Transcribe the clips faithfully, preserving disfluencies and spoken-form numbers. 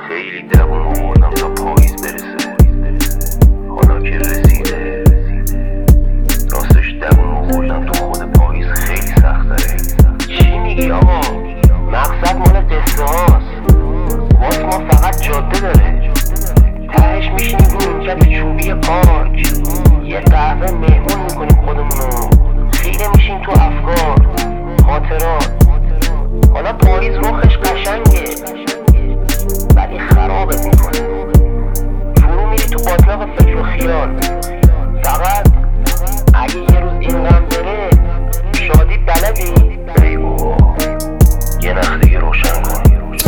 خیلی دووم آوردم تا پاییز برسه، حالا که رسیده راستش دووم آوردم تو خود پاییز خیلی سخت داره. چی میگی آقا؟ مقصد مال قصه هاست، واس ما فقط جاده داره. تهش میشینیم رو نیمکت چوبی پارک، یه قهوه مهمون میکنیم خودمونو، خیره میشیم تو افکار خاطرات. حالا پاییز روخش قشنگه ولی خرابت میکنه، فرو میری تو باطلاق فکر و خیال. فقط اگه یه روز این غم بره شادی بلدی؟ بگو یه نخ دیگه روشن کن.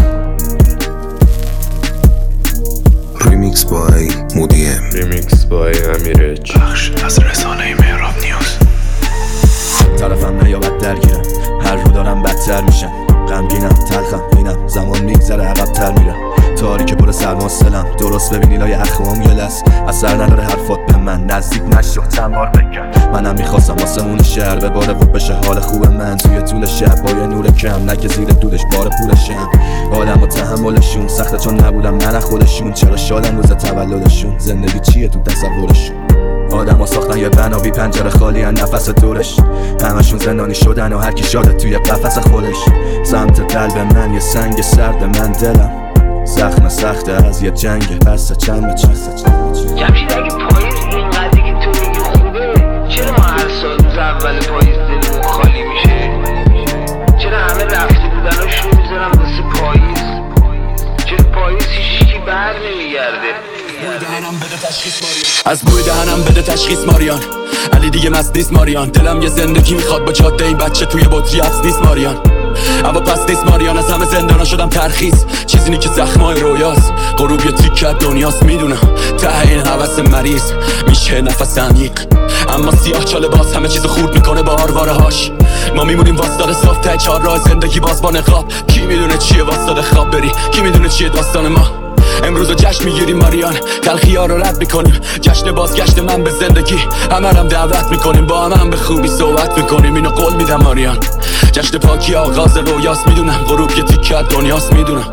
ریمیکس بای مودیم، ریمیکس بای امیرج، بخش از رسانه مهراب نیوز. طرفم نیابد درگیرم، هر رو دارم بدتر میشم، غمگینم تلخم اینم، زمان میگذره عقب‌تر میرم، تاریک پر سرماست دلم، درست ببین ایلای اخوام یه لس اثر نداره حرفات به من، نزدیک نشو چند بار بگم. منم میخواستم آسمون شهر بباره و بشه حال خوب من، توی طول شب با یه نور کم، نه که زیر دودش بار پولشم. آدم و تحملشون سخته چون نبودم من خودشون، چرا شادن روز تولدشون، زندگی چیه تو تصورشون. آدم ها ساختن یه بنا بی پنجره خالی هن نفس دورش، همشون زندانی شدن و هر کی شاده توی قفس خودش. سمت قلب من یه سنگ سرد، من دلم زخم سخته از یه جنگ بسته چند به چند. جمشید اگه پاییز اینقدر دیگه تو میگی خوبه، چرا ما هر سال روز اول پاییز دلمون خالی میشه؟ چرا همه رفته بودن و شروع میذارم واسه پاییز؟ چرا پاییز هیچکی بر نمیگرده؟ از بوی دهنم بده تشخیص ماریان، علی دیگه مست نیست ماریان، دلم یه زندگی میخواد با جاده این بچه توی بطری حبس نیست ماریان. اما پس نیست ماریان، از همه زندانا شدم ترخیص، چیزی نی که زخمای رویاست، غروب یه تیکه دنیاست، میدونم ته این حوث مریض میشه نفس عمیق، اما سیاه چاله باز همه چیزو خورد میکنه با آرواره هاش. ما میمونیم واسطاده صاف ته چهار راه زندگی باز با نقاب، کی میدونه چیه واسطاده خواب بری، کی میدونه چیه داستان ما. امروز جشن میگیریم ماریان، تلخی ها رو رد میکنیم، جشن بازگشت من به زندگی، همه هم دعوت میکنیم، با همه هم به خوبی صحبت میکنیم، اینو قول میدم ماریان. جشن پاکی آغاز رویاست، میدونم غروب یه تیکه دنیاست، میدونم.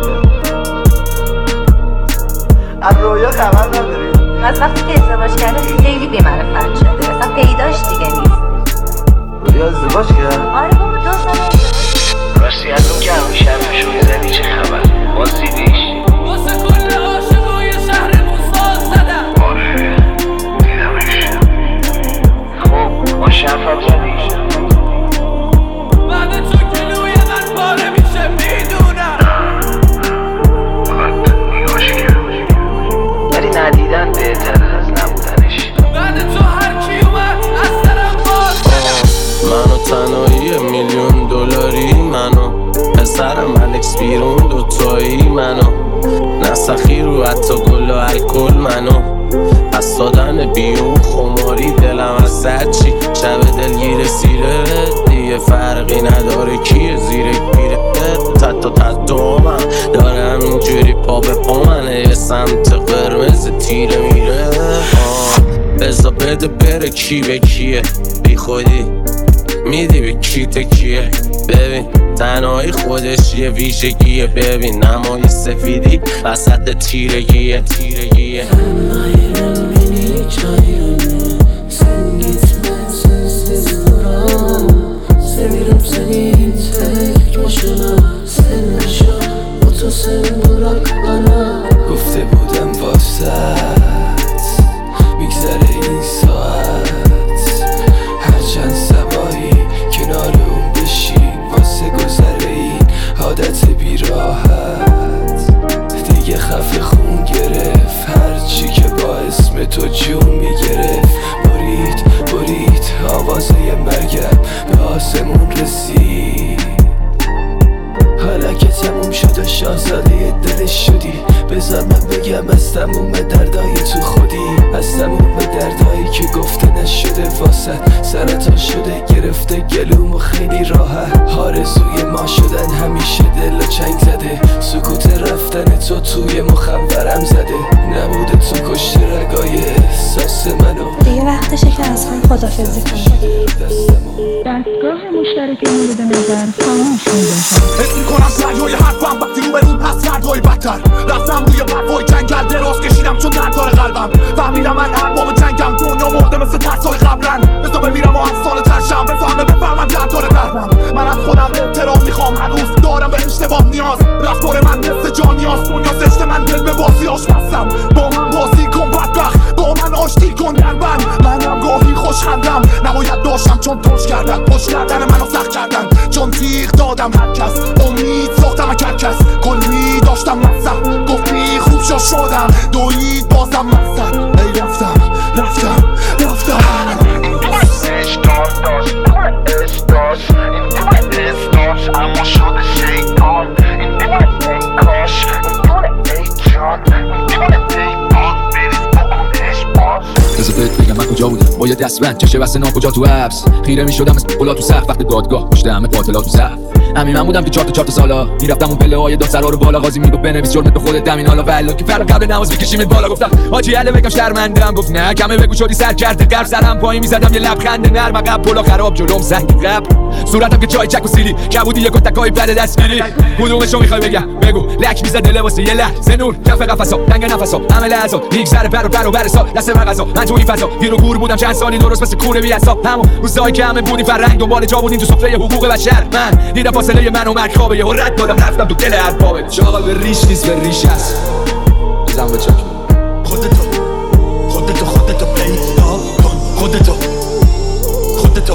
از رویا خبر نداری؟ از وقتی که ازدواج کرده خیلی بی‌معرفت شده، اصلا پیداش دیگه نیست. رویا ازدواج کرد؟ آره بابا دو سال ازدواج. راستی از اون که همیشه حرفشو میزنی چه خبر؟ باز دیدیش؟ واسه کل عاشقای شهرمون ساز زدم. باشه دیدمش. خب باشه حرفم زدیش؟ بعد تو کلوی من پاره میشه میدونم، فقط نگاش کرد ولی ندیدن بهتر از نبودنش. بعد تو هر کی اومد از سرم باز زدم. منو تنهایی میلیون دلاری، منو پسرم الکس بیرون دوتایی، منو نسخی رو حتی گل و الکل، منو از دادن بیون خماری، دلم از هرچی شب دلگیر سیره دیگه فرقی نداره کیه زیره گیره، تت و تت دومم داره همینجوری پا به پا منه، یه سمت قرمز تیره میره. بزا بده بره کی به کیه، بی خودی میدی به کی تکیه، ببین تنهایی خودش یه ویژگیه، ببین نمای سفیدی وسط تیرگیه تیرگیه. Seviyorum seni tek başına, sen yaşa o da sen bırak bana. گفته بودم واسط میگذره این ساعت، هر چند سبایی کنار اون بشین واسه گذره این عادت بیراحت، دیگه خفه خون گرفت هرچی که با اسم تو جون میگرفت، برید برید آوازه مرگم به آسمون رسید. حالا که تموم شد و شاهزاده دلش شدی، بذار من بگم از تموم دردای تو خودی، از تموم دردایی که گفته نشده واسد، سرطان شده گرفته گلوم و خیلی راحت، آرزوی ما شدن همیشه دل و چنگ زده، سکوت رفتن تو توی مخورم زده، نبوده تو کشت رگای احساس منو، دیگه وقتشه که از هم خدافظی کنم. دستگاه مشترک مورد نظر خاموش می‌باشد. حس می‌کنم سریای حرفم وقتی رو به رو پس فردای بدتر. رفتم روی برفای جنگل دراز کشیدم چون درد داره قلبم. فهمیدم من ارباب جنگم، دنیا مرده مثل ترسای قبلن. بذار بمیرم و از سال ترشم، بذار همه بفهمن درد داره دردم. من از خودم احترام میخوام، هنوز دارم به اشتباه نیاز. رفتار من مثل جانیاست، دنیا زشت من دل به بازیاش بستم. با من بازی کن بدبخت، با من آشتی کن در من. منم گاهی خوشخندم، نباید داشتم چون توش کردن. پشت کردن منو سخت کردن، چون تیغ دادم هر کس. امید ساختم اکر کس، کلی داشتم مصد. گفتی خوب شا شدم، دوید بازم مصد. ای رفتم رفتم رفتم. این دوستش داشت داشت دوستش داشت این دوستش داشت اما شده شیطان. این دوست ای کاش، این دوست ای جان، این دوست ای باز بریز بکنش باش. بذار بهت بگم من کجا بودم با یه دستبند چشه بسته نام کجا تو حبس. خیره میشدم مثل قلا تو سقف وقت دادگاه پشت همه قاتلا تو صف. همین من بودم که چهار تا چهار تا سالا میرفتم اون پله های دادسرا رو بالا. قاضی میگفت بنویس جرمت به خودت دمین حالا والا که فرق قبل نماز میکشیمت بالا. گفتم حاجی علی بگم شرمندم، گفت نه کمه بگو شدی سر کرده قرب. سرم پایین میزدم یه لبخند نرم، عقب پلا خراب جلوم سنگ قبل. صورتم که چای چک و سیلی کبودی یک تکای بد دستگیری. کدومشو میخوای بگم بگو؟ لک میزد دل واسه یه لحظه نور کف قفسا تنگ نفسا همه لحظا میگذره پر و پر و برسا دست مغزا. من تو این فضا گیر و گور بودم چند سالی درست مثل کوره بی حساب. همون روزایی که همه بودی فرنگ دنبال جا بودیم تو سفره حقوق بشر. من دیدم فاصله من و مرگ خوابه، یهو رد دادم رفتم تو دل اربابه. چاقا به ریش نیست به ریش هست. بزن به چاک خودتو خودتو خودتو پیدا کن. خودتو خودتو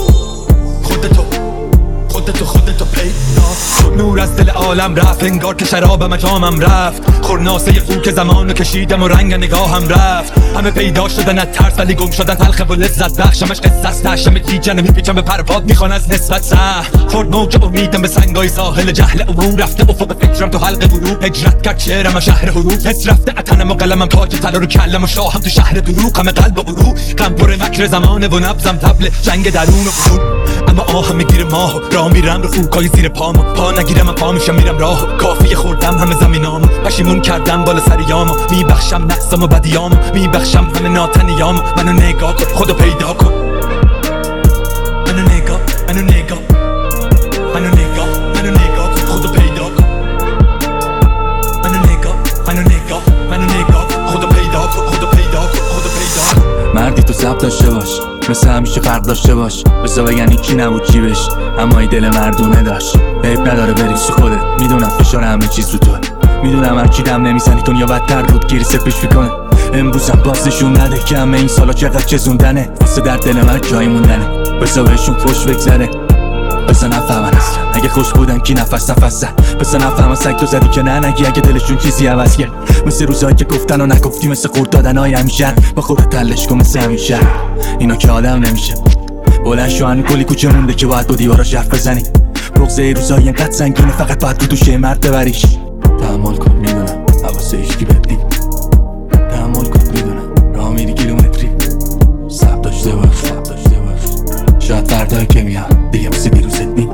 خودتو خودتو خودتو پیدا کن. نور از دل عالم رفت، انگار که شرابم جامم رفت. خورناسه او که زمانو کشیدم و رنگ نگاهم رفت. همه پیدا شدن از ترس ولی گم شدن تلخ و لذت بخشمش قصص تشم گیجنه میپیچم به پرپاد میخوان از نسبت سه. خورد موج امیدم به سنگای ساحل جهل عموم رفته افق فکرم تو حلقه غروب. هجرت کرد شعرم و شهر حروف، حس رفته اتنم و قلمم تاج طلا رو کلم و شاهم تو شهر دروغ. همه قلب و غرور غم پر مکر زمانه و نبضم طبل جنگ درون و غرور. اما آهم میگیره ماهو راه میرم رو فوکای زیر پامو. پا نگیرم من پا میشم میرم راهو. کافیه خوردم همه زمینامو، پشیمون کردم بالا سریامو. میبخشم نقصم و بدیامو، میبخشم همه ناتنیامو. منو نگاه کن خودو پیدا کن. منو نگاه منو نگاه منو نگاه منو نگاه کن خودو پیدا کن. منو نگاه منو نگاه منو نگاه خودو پیدا کن. خودو پیدا کن خودو پیدا کن. مردی تو ثبت داشته باش، مثل همیشه فرق داشته باش. بسا بگن کی نبود کی بش، اما ای دل مردونه داشت. عیب نداره بریز تو خودت، میدونم فشار همه چیز رو تو. میدونم هر کی دم نمیزنی دنیا بدتر بود گیری سپیش میکنه. امروزم باز نشون نده که همه این سالا چقدر چزوندنه. واسه در دل من جایی موندنه، بسا بهشون خوش بگذره. بسا نفهمن اصلا اگه خوش بودن کی نفس نفس زد. بسا نفهمن سگ تو زدی که نه نگی اگه دلشون چیزی عوض کرد. مثل روزایی که گفتن و نگفتی، مثل خورد دادن های همیشه. با خودت تلش کن مثل همیشه، اینا که آدم نمیشه. بلند شو هنو کلی کوچه مونده که باید با دیواراش حرف بزنی. بغضه ای روزایی اینقدر سنگینه فقط باید رو دوشه مرد ببریش. تحمل کن میدونم حواسه هیچکی بدی. تحمل کن میدونم راه میری کیلومتری. صبر داشته باش صبر داشته باش، شاید فردایی که میاد دیگه مثل دیروزت نی.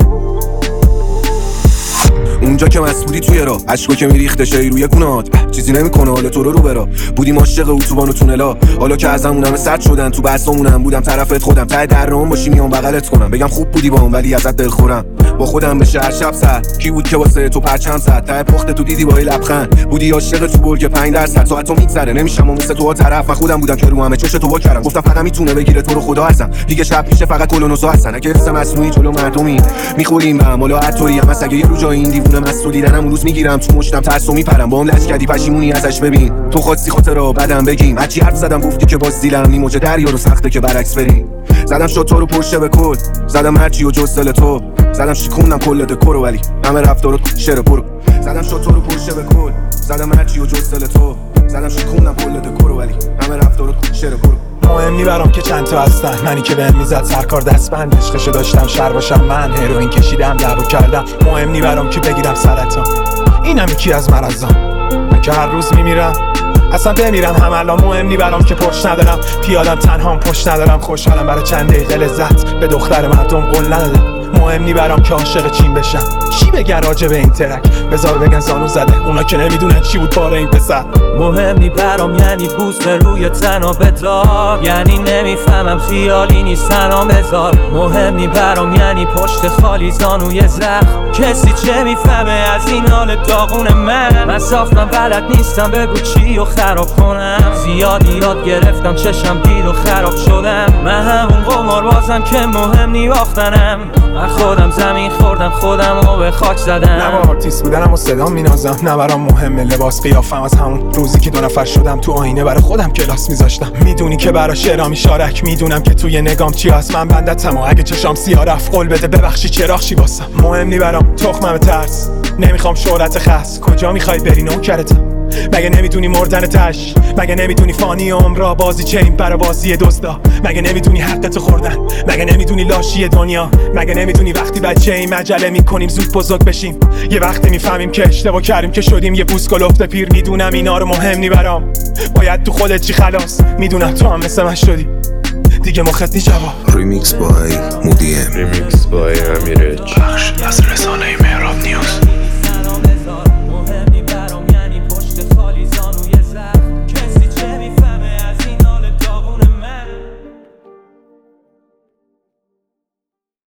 اونجا که مسئولی توی راه عشقو که میریخته شایی روی گونات، چیزی نمیکنه حال تو رو رو برا. بودیم عاشق اتوبان و تونلا، حالا که ازمون همه سد شدن. تو بحثامونم بودم طرفت خودم، ته درام باشی میام بغلت کنم. بگم خوب بودی با اون ولی ازت دلخورم. با خودم بشه هر شب سر کی بود که واسه تو پرچم زد. ته پخت تو دیدی با لبخند، بودی عاشق تو برگ پنج درصد. ساعت تو میگذره نمیشم مثل تو طرف. من خودم بودم که رو همه چش تو وا کردم. گفتم فقط میتونه بگیره تو رو خدا هستم. دیگه شب میشه فقط کلونوسا هستن. اگه حس مصنوعی جلو مردمی میخوریم به عمل هر طوری هم. اگه یه رو جای این دیوونه مسئول دیدنم اون روز میگیرم تو مشتم ترسو میپرم. با هم لج کردی پشیمونی ازش ببین. تو خواستی خاطرا بعدم بگیم. هرچی حرف زدم گفتی که باز دیلم نی موج دریا رو سخته که برعکس بریم. زدم شد تو رو پشت به کل، زدم هرچی و جز دل تو. زدم شکوندم کل دکورو ولی همه رفتارت شر پرو. زدم شد تو رو پشت به کل، زدم هرچی و جز دل تو. زدم شکوندم کل دکورو ولی همه رفتارت شر پرو. مهم نی برام که چند تا هستن. منی که بهم میزد سرکار دستبند، عشقشو داشتم شر باشم من. هروئین کشیدم دعوا کردم. مهم نی برام که بگیرم سرطان. اینم یکی از مرضام. من که هر روز میمیرم اصلا بمیرم هم الان. مهم نی برام که پشت ندارم، پیادم تنهام پشت ندارم. خوشحالم برای چند دقیقه لذت به دختر مردم قول ندادم. مهم نی برام که عاشق چین بشم. چی بگن راجع به این ترک؟ بذار بگن زانو زده اونا که نمیدونن چی بود باره این پسر. مهم نی برام یعنی بوست روی تنها بدار، یعنی نمیفهمم خیالی نیست تنها بذار. مهم نی برام یعنی پشت خالی زانوی زخم، کسی چه میفهمه از این حال داغون من؟ من ساختم بلد نیستم بگو چی و خراب کنم. زیاد یاد گرفتم چشم دید و خراب شدم. من همون قمار بازم که مهم نی باختنم. من خودم زمین خوردم خودم رو به خاک زدم. نه با آرتیست بودنم و صدام مینازم، نه برام مهمه لباس قیافم. از همون روزی که دو نفر شدم تو آینه برای خودم کلاس میذاشتم. میدونی که برای شعرام میشارک، میدونم که توی نگام چی هست. من بندتم و اگه چشام سیاه رفت قول بده ببخشی چراغ شی واسم. مهم نی برام تخمم ترس، نمیخوام شهرت خاص. کجا میخوای بری نوکرتم؟ مگه نمیدونی مردن تش؟ مگه نمیدونی فانی عمرا بازی چه این برا بازی دزدا؟ مگه نمیدونی حقتو خوردن؟ مگه نمیدونی لاشی دنیا؟ مگه نمیدونی وقتی بچه این مجله میکنیم زود بزرگ بشیم؟ یه وقتی میفهمیم که اشتباه کردیم که شدیم یه بوسکل افته پیر. میدونم اینا رو مهم نی برام، باید تو خودت چی خلاص. میدونم تو هم مثل من شدی دیگه مخت نی جواب. ریمیکس بای مودی ام، ریمیکس بای امیرچ، بخش از رسانه مهراب نیوز.